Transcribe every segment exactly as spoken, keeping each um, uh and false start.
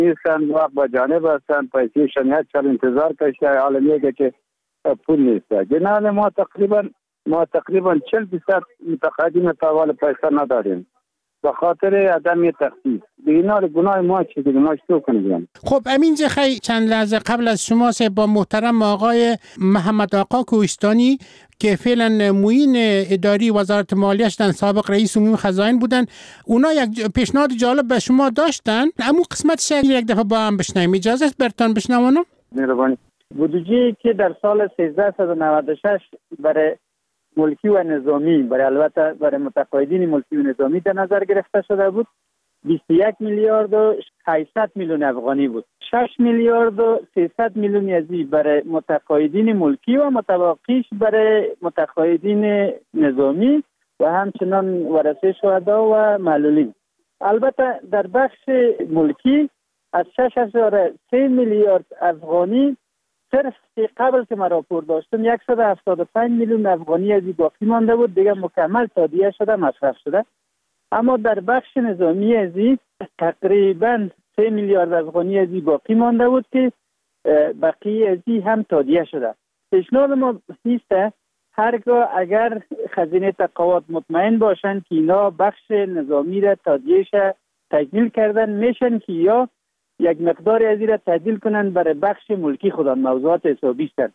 نیستن، وقت با جانب هستن، پیسیشان یک سال انتظار کشته، حالا میگه که پول نیست. جناب ما تقریبا ما تقریبا چهل درصد متقاعدین تاوال پیسه نداریم به خاطر عدم تخصیص. دینا گناه ما چی دیگه ما چطور کنیم؟ خب امینجا خیلی چند لحظه قبل از شما سه با محترم آقای محمد آقا کوهستانی که فعلا معین اداری وزارت مالیه هستند، سابق رئیس عمومی خزائن بودن، اونا یک پیشنهاد جالب به شما داشتن. اما قسمتش یک دفعه با هم بشنویم. اجازه است برتون بشنوانم؟ مهربانی. بودجه که در سال سیزده صد و نود و شش برای ملکی و نظامی، برای البته برای متقاعدین ملکی و نظامی در نظر گرفته شده بود، بیست و یک میلیارد و هشتصد میلیون افغانی بود. شش میلیارد و سیصد میلیون ازی برای متقاعدین ملکی و متبقیش برای متقاعدین نظامی و همچنان ورثه شهدا و معلولین. البته در بخش ملکی از شش هزار سه میلیارد افغانی صرف قبل که ما راپور داشتم صد و هفتاد و پنج میلیون افغانی ازی باقی مانده بود، دیگه مکمل تادیه شده، مصرف شده. اما در بخش نظامی ازی تقریبا سه میلیارد افغانی ازی باقی مانده بود که بقیه ازی هم تادیه شده. پیشنهاد ما نیسته هرگاه اگر خزینه تقاعد مطمئن باشن که اینا بخش نظامی را تادیهش تکمیل کردن میشن که یا یک مقدار ازی را تعدیل کنن برای بخش ملکی خودان، موضوعات حسابی شدن.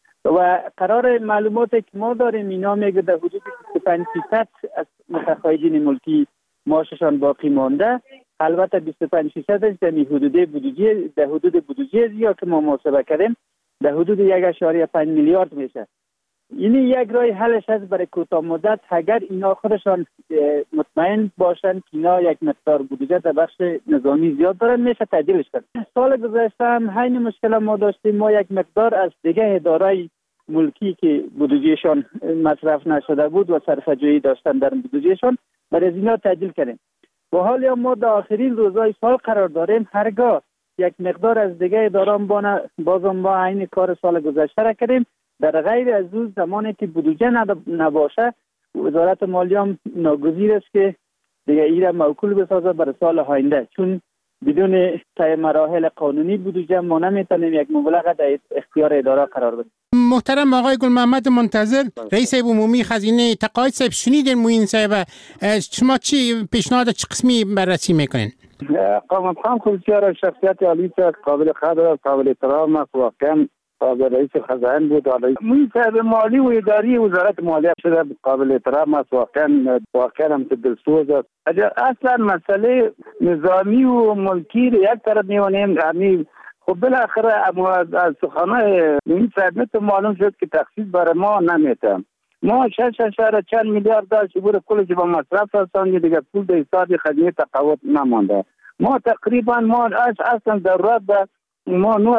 و قرار معلوماتی که ما داریم اینا میگه در حدود بیست و پنج درصد از متقاعدین ملکی معاششان باقی مانده. البته بیست و پنج درصد در حدود بودجه در حدود بودجه زیاد که ما محاسبه کردیم در حدود یک اشاریه پنج میلیارد میشه. یعنی یک راه حلش هست برای کوتاه مدت اگر اینا خودشان مطمئن باشن که اینا یک مقدار بودجه در بخش نظامی زیاد دارن میشه تعدیلش کرد. سال گذشته هم همین مشکل ما داشتیم، ما یک مقدار از دیگه ادارای ملکی که بودجهشان مصرف نشده بود و صرفه‌جویی داشتن در بودجهشان برای اینا تعدیل کردیم. و حالا ما در آخرین روزهای سال قرار داریم هرگاه یک مقدار از دیگه اداران بازم ما عین کار سال گذشته را کردیم. در غیر از اون زمانی که بودجه نباشه وزارت مالیه هم ناگزیر است که دیگه ایره موکول بسازه برای سال آینده، چون بدون طی مراحل قانونی بودجه ما نمیتونیم یک مبلغ در اختیار اداره قرار بدیم. محترم آقای گل محمد منتظر رئیس عمومی خزینه تقاعد صاحب، شنیدین موین صاحب، شما چی پیشنهاد چه قسمی بررسی میکنین؟ قامت خان خودسیار شخصیت عالی قابل قدر قابل احترام است، واقعا قابل رئیس خزائن بود. موین صاحب مالی و اداری وزارت مالیه شده قابل احترام است، واقعا واقعا هم دلسوز است. اصلا مسئله نظامی و ملکی یک طرف میونیم همین. خب بالاخره از سخنان موین صاحب تو معلوم شد که تخصیص برای ما نمیتم. ما شش اشاره چند میلیارد داشت بود کلش با مصرف هستند، دیگه پول به حساب خزینه تقاعد نمانده. ما تقریبا ما اصلا ضرورت به ما نه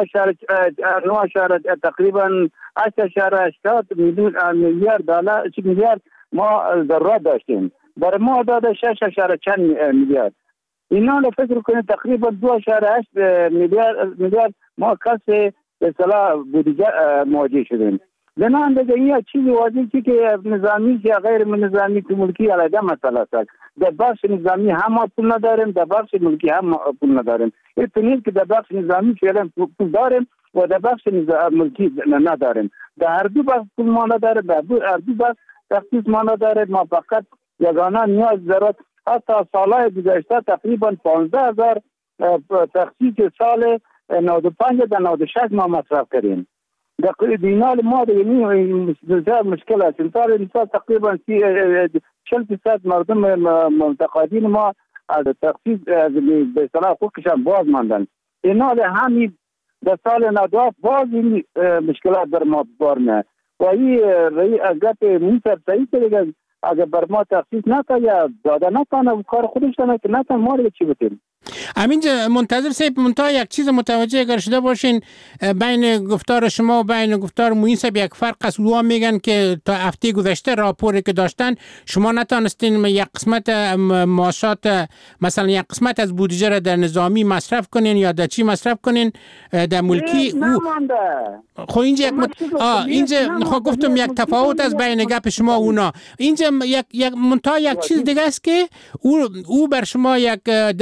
اشاره تقریبا هشت اشاره هشتاد میلیون میلیارد دلار چه میلیارد ما ضرورت داشتیم. برای ما داده شش اشاره چند میلیارد. اینا رو فکر کنید تقریبا دو اشاره هشت میلیارد میلیارد ما کس به اصطلاح بودجه مواجه شدیم. بنان دیگه این چیزی واضحه که نظامی یا غیر نظامی که ملکی علیه مسئله است. در بخش نظامی هم ما پول نداریم، در بخش ملکی هم پول نداریم. این که در بخش نظامی فعلا پول داریم و در بخش ملکی نداریم. در هر دو بخش پول ما نداریم، در هر دو بخش تخصیص ما نداریم. ما فقط یگانه نیاز ضرورت حتی سالهای گذشته تقریبا پانزده هزار تخصیص سال نود و پنج تا نود و شش ما مصرف کردیم. در دینال ما دیگه مشکل است. مثال تقریبا چهل درصد مردم متقاعدین ما از تخصیص به اصطلاح حقوقشان باز ماندن. اینا همین در سال نود باز این مشکلات بر ما بار میاد و این گپ منصف صحیح دیگه اگر بر ما تخصیص نکنه یا داده نکنه کار خودش کنه که نکنه ما رو چی بتیم. همینجا منتظر صاحب منتها یک چیز متوجه اگر شده باشین بین گفتار شما و بین گفتار موین صاحب یک فرق است. اوها میگن که تا هفته گذشته راپوری که داشتن شما نتونستین یک قسمت معاشات مثلا یک قسمت از بودجه را در نظامی مصرف کنین یا در چی مصرف کنین در ملکی. خب اینجا یک مت... آه اینجا خب گفتم یک تفاوت از بین گپ شما و اونا. اینجا یک یک منتها یک چیز دیگه است که او او بر شما یک دستاویز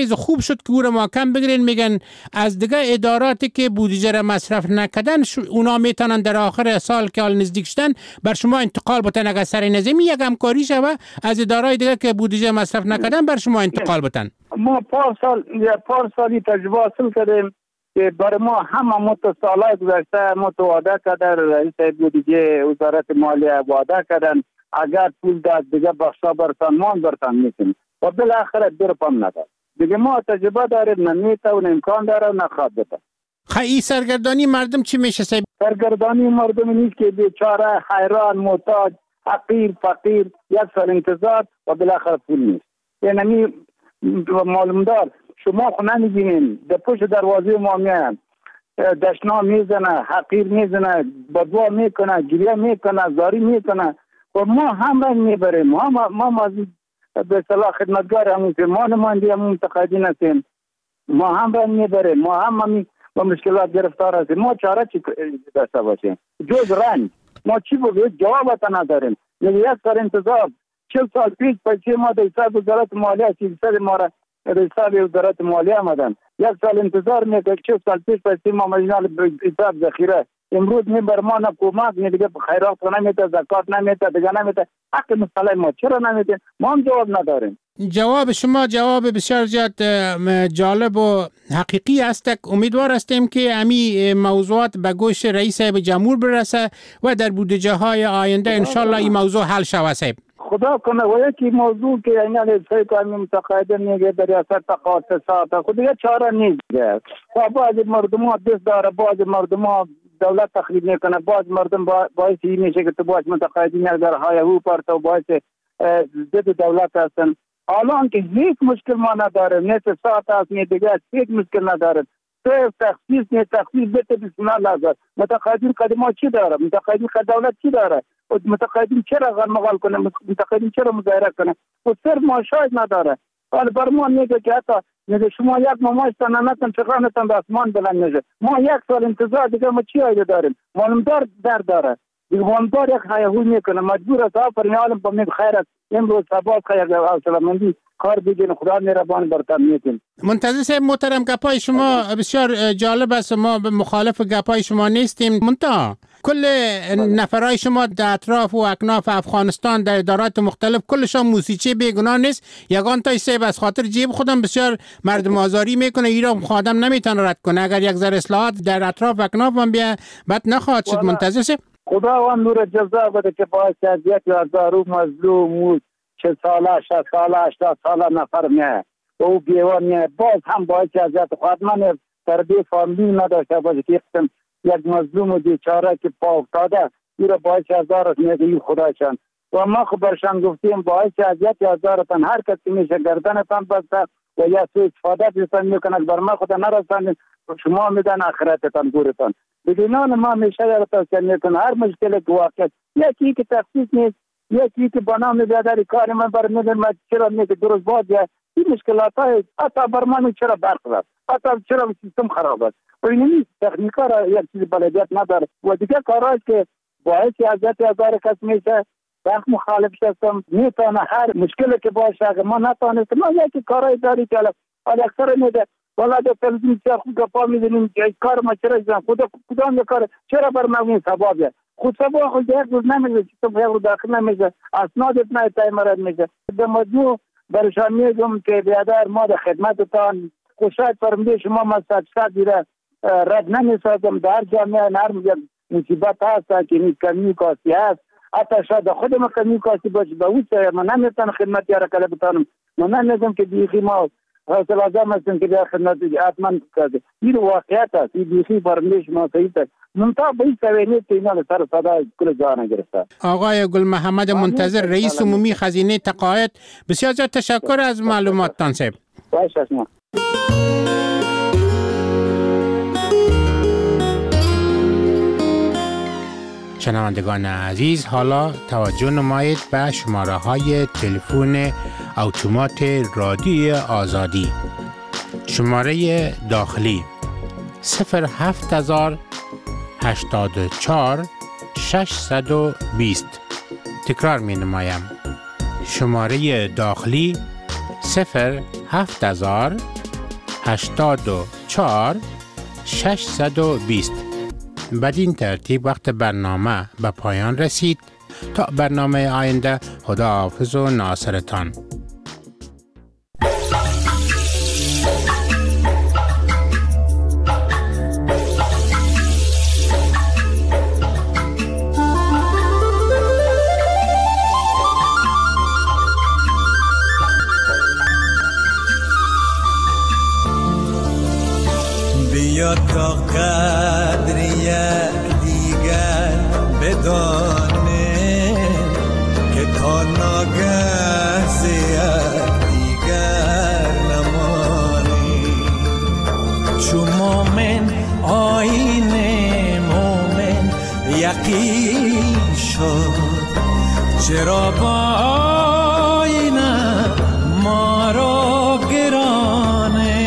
چیز خوب شد که او را محکم بگیرین. میگن از دیگه اداراتی که بودجه را مصرف نکردن اونا میتونن در آخر سال که حال نزدیک شدن بر شما انتقال بتن. اگر سر نظمی یک همکاری شوه از ادارای دیگه که بودجه مصرف نکردن بر شما انتقال بتن. ما پار سال یا پار سالی تجربه حاصل کردیم که برای ما همه متصالای گذشته متواده کردن. رئیس بودجه وزارت مالیه وعده کردن اگر پول داد دیگه بخشا برتان مان برتان میکنیم و بالاخره دیر پام نداد. دیگه ما تجربه داریم نمیته و امکان داره و نخواد بده. خیلی سرگردانی مردم چی میشه صاحب؟ سرگردانی مردم نیست که بیچاره حیران محتاج حقیر فقیر یک سال انتظار و بالاخره پول نیست. یعنی معلوم دار شما خو نمیبینین در پشت دروازه ما میان دشنا میزنه حقیر میزنه بدوا میکنه گریه میکنه زاری میکنه و ما هم رنگ میبریم. ما ما ما به صلاح خدمتگار همون که ما نماینده همون متقاعدین هستیم. ما هم رنگ میبریم. ما هم همین با مشکلات گرفتار هستیم. ما چاره چی داشته باشیم جز رنگ؟ ما چی بگوید جواب تا نداریم. یک سال انتظار چل سال پیش پیسه ما در حساب وزارت مالیه سیصد ما را در حساب وزارت مالیه آمدن. یک سال انتظار میکنه چل سال پیش پیسه ما مجنال حساب ذخیره امروز میبر ما نه کمک نه دیگه خیرات نمیده زکات نمیده دیگه نمیده. حق مسئله ما چرا نمیده؟ ما هم جواب نداریم. جواب شما جواب بسیار زیاد جالب و حقیقی است. امیدوار هستیم که امی موضوعات به گوش رئیس صاحب جمهور برسه و در بودجه های آینده انشالله این موضوع حل شود صاحب. خدا کنه و یکی موضوع که اینا لیسای کامی متقاعدین میگه در ریاست تقاطعات خود دیگه چاره نیست. و بعض مردم ها دست داره بعض مردم ها دولت تخریب میکنه بعض مردم باعث این میشه که تو باعث متقاعدین در های او پرت و باعث ضد دولت هستن. الان که هیچ مشکل ما نداره نه ساعت است نه دیگه هیچ مشکل نداره. تو تخصیص نه تخصیص بده بسم الله لازم. متقاعدین قدمات چی داره؟ متقاعدین دولت چی داره؟ متقاعدین چرا غرمغال کنه؟ متقاعدین چرا مظاهره کنه؟ و سر ماشاید نداره. حالا برمان میگه که حتی میگه شما یک ماماش تنانتن چقدرتان به اسمان بلند میشه. ما یک سال انتظار دیگه ما چی آیده داریم؟ معلوم دار در داره. دیگه معلوم دار یک حیاهوی میکنه مجبور است آفرین عالم با میگه خیر است امروز سباز خیر سلامندی کار بگین خدا مهربان برتان میتین. منتظر صاحب محترم گپای شما بسیار جالب است. ما به مخالف گپای شما نیستیم. منتها کل نفرای شما در اطراف و اکناف افغانستان در ادارات مختلف کلشان موسیقی بیگناه نیست. یگان تای صاحب از خاطر جیب خودم بسیار مردم آزاری میکنه. ایران خادم نمیتونه رد کنه. اگر یک ذره اصلاحات در اطراف و اکناف هم بیا بد نخواهد شد. منتظر صاحب خدا و نور جزا بده که باعث اذیت هزارو مظلوم و چه ساله شصت ساله هشتاد ساله نفر میه او بیوان میه باز هم باعث اذیت خواهد. من تربیه فامیلی نداشته باشه که یک مظلوم و بیچاره که پا افتاده این را باعث هزار میگه خدایشان و ما خبرشان گفتیم باعث اذیت هزارتان هر کسی میشه گردنتان بسته و یا سوء استفاده بیستان میکنند بر ما خدا نرسند شما میدن آخرتتان گورتان. بدینان ما میشه یا توصیه میکنه هر مشکل که واقع یکی که تخصیص نیست یکی که بنام بیاداری کار من بر میدن ما چرا میگه درست باید یا این مشکلات های حتی بر من چرا برق رفت حتی چرا سیستم خراب است و این نیست تکنیکا را یک چیز بلدیت نداره و دیگه کارهایی که باعث اذیت هزار کس میشه وقت مخالف شدم میتونه هر مشکلی که باشه اگر ما نتونستم ما یکی کارهای داری که حالا اکثر میده والا در تلویزیون چه خود گپا میدونیم کار ما چرا جان خدا کدام کار چرا بر ما این سببه خود سبب خود یک روز نمیشه تو یک روز داخل نمیشه اسنادت نه تایمرات میشه به مجموع برشان میگم که بیادر ما در خدمتتان خوشایت فرموده شما ما صد دیره رد نمیسازم در جامعه نرم مصیبت هست که نیز کمی کاسی هست حتی شاید خود ما کمی کاسی باشه به اون سه من نمیتونم خدمت یاره کله بتانم من نمیدونم که بیخی ما حاصل لازم هستیم که در خدمت حتما کرده این واقعیت است این بیخی فرموده شما صحیح است منطقه به این سوینیت که اینا سر صدا کل جانه گرفته. آقای گل محمد منتظر رئیس عمومی خزینه تقاعد بسیار زیاد تشکر از معلوماتتان صاحب. باشه شما. شنوندگان عزیز حالا توجه نمایید به شماره های تلفن اتومات رادیوی آزادی. شماره داخلی صفر هفت هزار هشتاد و چهار ششصد و بیست. تکرار می نمایم. شماره داخلی صفر هفت هزار هشتاد و چهار ششصد و بیست. بدین ترتیب وقت برنامه به پایان رسید. تا برنامه آینده، خداحافظ و ناصرتان. بیا تا قدر یک دیگر بدانه که تا ناگه ز یک دیگر نمانی. چو مومن آیین مومن یقین شد، چرا با آینه ما را گرانه.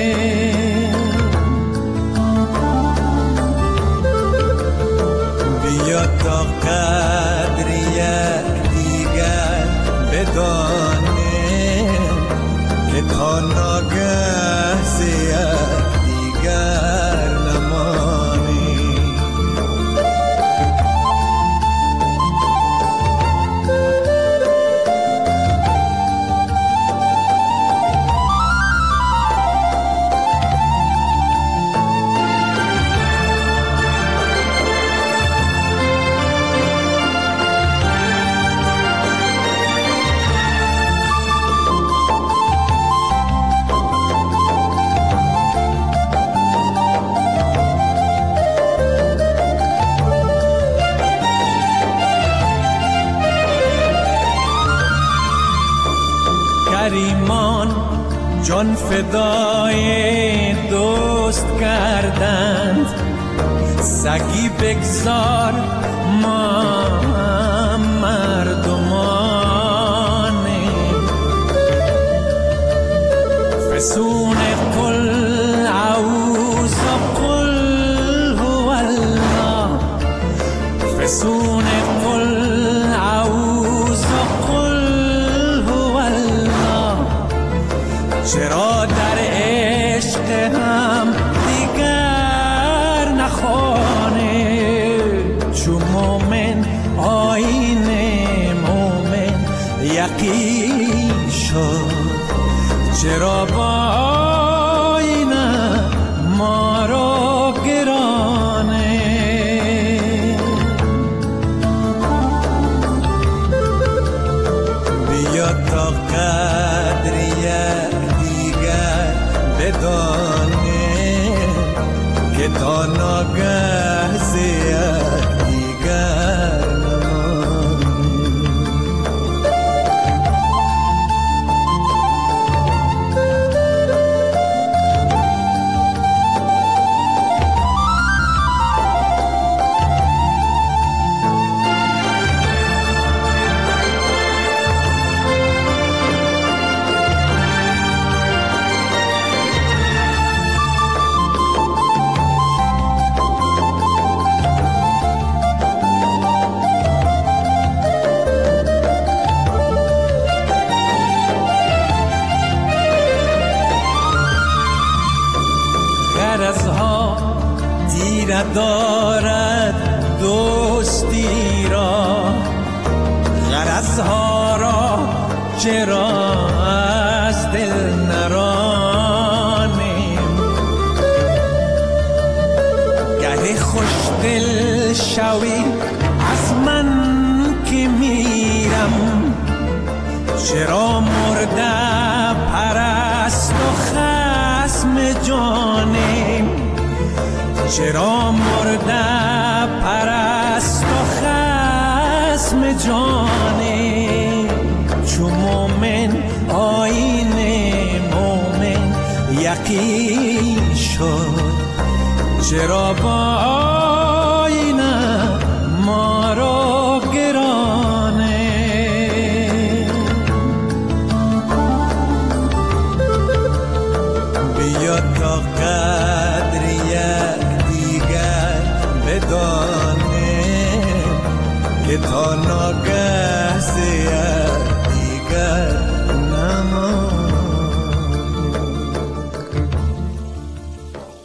تا قدر یک دیگر بدانه که تا ناگه ز یک دیگر نمانی. کریمان جان فدای دوست کردند، سگی بگذار ما مردمانیم. فسون قل اعوذ قل هو الله، فسون قل اعوذ قل هو الله. چرا در عشق هم دیگر نخوانه؟ چو مومن آیین مومن یقین شد، چرا با آینه ما را گرانه. بیا تا قدر یک دیگر بدانه که تا ناگه ز یک دیگر نمانی. غرضها تیره دارد دوستی را، غرضها را چرا از دل نرانیم. گه خوش دل شوی از من که میرم، چرا مرده پرست و خصم جانیم. چرا مرده پرست و خصم جانیم. چو مومن آیین مومن یقین شد، چرا با آینه ما را گرانه. بیا تا قدر یک دیگر بدانه که تا ناگه